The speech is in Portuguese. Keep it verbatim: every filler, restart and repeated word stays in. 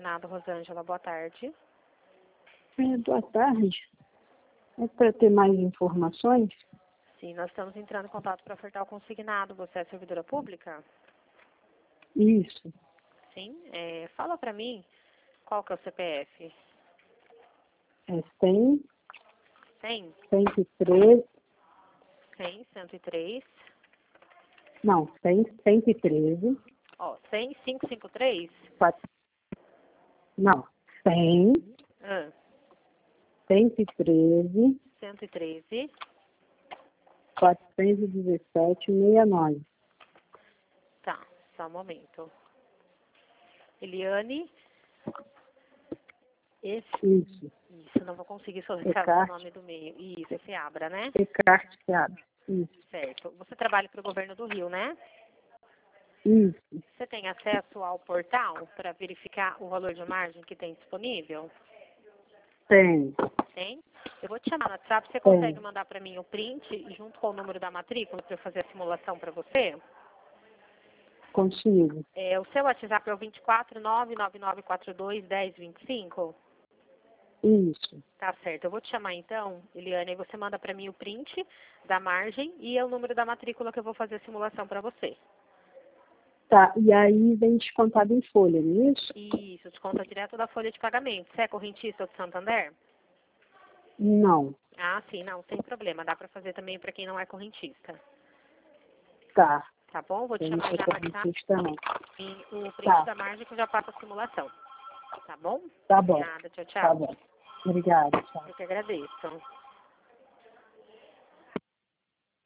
consignado, Rosângela. Boa tarde. É, boa tarde. É para ter mais informações? Sim, nós estamos entrando em contato para ofertar o consignado. Você é servidora pública? Isso. Sim. É, fala para mim qual que é o C P F. É cem, cem, cento e treze, cem, cento e três. não, cem, cento e treze, Ó, cem, quinhentos e cinquenta e três? quatro, não, cem, Ah, cento e treze, cento e treze. quatrocentos e dezessete, sessenta e nove. Tá, só um momento. Eliane. Esse, Isso. isso, não vou conseguir soletrar o nome do meio. Isso, esse Abra, né? Ecarte Seabra. Isso. Certo. Você trabalha para o governo do Rio, né? Isso. Você tem acesso ao portal para verificar o valor de margem que tem disponível? Tem. Tem? Eu vou te chamar no WhatsApp. Você Tem. consegue mandar para mim o print junto com o número da matrícula para eu fazer a simulação para você? Consigo. É, o seu WhatsApp é o dois quatro nove nove nove quatro dois um zero dois cinco? Isso. Tá certo. Eu vou te chamar então, Eliane, e você manda para mim o print da margem e o número da matrícula que eu vou fazer a simulação para você. Tá, e aí vem descontado em folha, não é isso? Isso, desconta direto da folha de pagamento. Você é correntista do Santander? Não. Ah, sim, não, sem problema. Dá para fazer também para quem não é correntista. Tá. Tá bom? Vou te Eu não chamar sou já no WhatsApp correntista, não. e o print Tá. da margem que eu já faço a simulação. Tá bom? Tá bom. Nada, tchau, Tá tchau. bom. Obrigada. Tchau. Eu que agradeço.